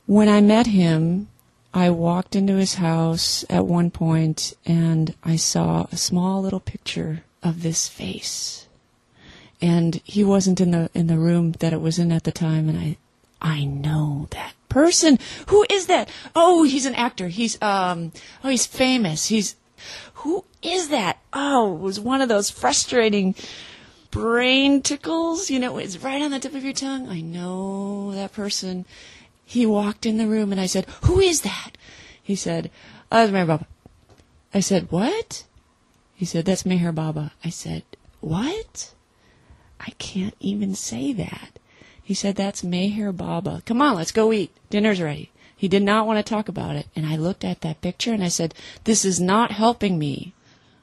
When I met him, I walked into his house at one point and I saw a small little picture of this face. And he wasn't in the room that it was in at the time, and I know that person. Who is that? Oh, he's an actor. He's famous. Who is that? Oh, it was one of those frustrating brain tickles. You know, it's right on the tip of your tongue. I know that person. He walked in the room and I said, "Who is that?" He said, "That's Meher Baba." I said, "What?" He said, "That's Meher Baba." I said, "What?" I can't even say that. He said, "That's Meher Baba. Come on, let's go eat. Dinner's ready." He did not want to talk about it. And I looked at that picture and I said, "This is not helping me.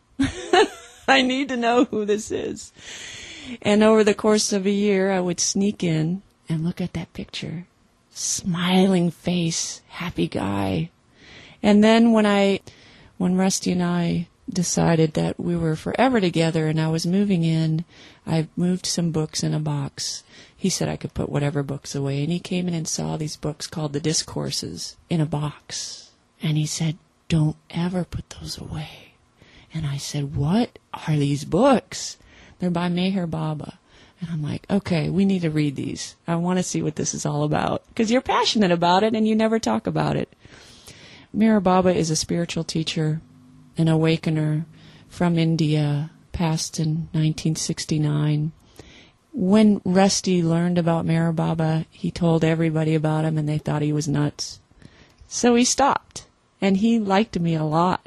I need to know who this is." And over the course of a year, I would sneak in and look at that picture. Smiling face, happy guy. And then when Rusty and I decided that we were forever together and I was moving in, I moved some books in a box. He said I could put whatever books away, and he came in and saw these books called The Discourses in a box. And he said, "Don't ever put those away." And I said, "What are these books?" "They're by Meher Baba." And I'm like, "Okay, we need to read these. I want to see what this is all about." Because you're passionate about it and you never talk about it. Meher Baba is a spiritual teacher, an awakener from India, passed in 1969. When Rusty learned about Meher Baba, he told everybody about him and they thought he was nuts. So he stopped. And he liked me a lot.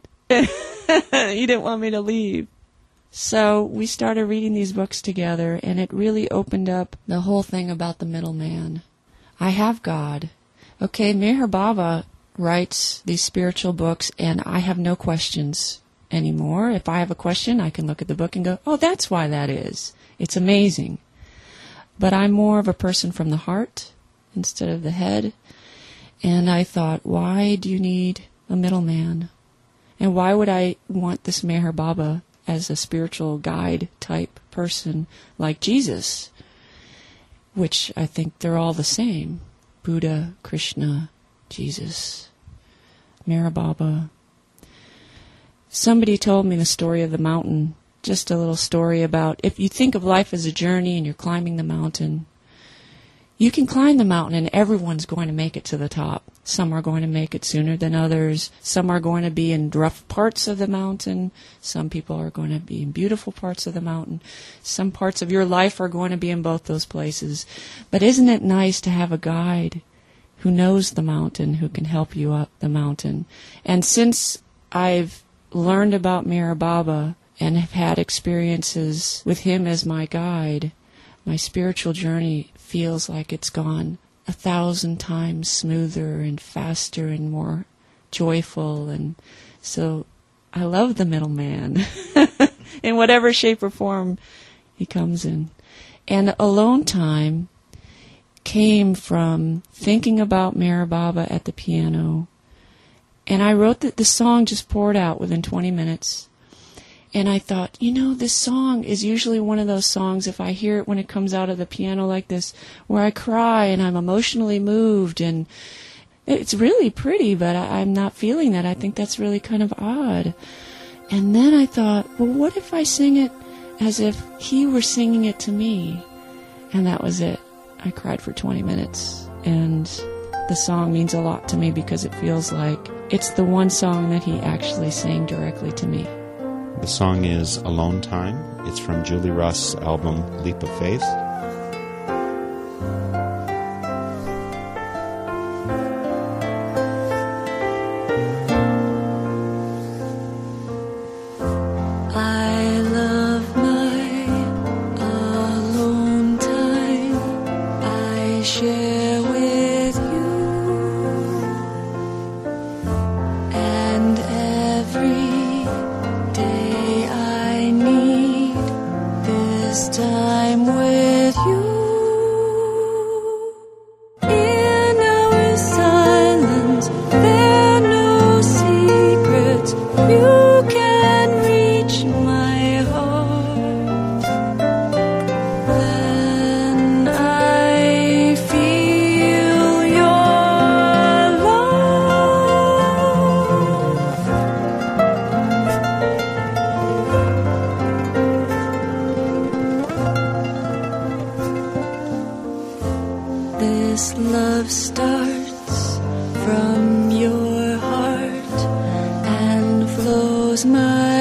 He didn't want me to leave. So we started reading these books together, and it really opened up the whole thing about the middleman. I have God. Okay, Meher Baba writes these spiritual books, and I have no questions anymore. If I have a question, I can look at the book and go, "Oh, that's why that is." It's amazing. But I'm more of a person from the heart instead of the head. And I thought, why do you need a middleman? And why would I want this Meher Baba as a spiritual guide type person like Jesus, which I think they're all the same. Buddha, Krishna, Jesus, Meher Baba. Somebody told me the story of the mountain, just a little story about if you think of life as a journey and you're climbing the mountain, you can climb the mountain and everyone's going to make it to the top. Some are going to make it sooner than others. Some are going to be in rough parts of the mountain. Some people are going to be in beautiful parts of the mountain. Some parts of your life are going to be in both those places. But isn't it nice to have a guide who knows the mountain, who can help you up the mountain? And since I've learned about Meher Baba and have had experiences with him as my guide, my spiritual journey feels like it's gone 1,000 times smoother and faster and more joyful. And so I love the middleman in whatever shape or form he comes in. And alone time came from thinking about Meher Baba at the piano. And I wrote that the song just poured out within 20 minutes. And I thought, this song is usually one of those songs, if I hear it when it comes out of the piano like this, where I cry and I'm emotionally moved. And it's really pretty, but I'm not feeling that. I think that's really kind of odd. And then I thought, well, what if I sing it as if he were singing it to me? And that was it. I cried for 20 minutes. And the song means a lot to me because it feels like it's the one song that he actually sang directly to me. The song is Alone Time. It's from Julie Ross' album Leap of Faith. I love my alone time. I share with you, and every day I need this time with love starts from your heart and flows my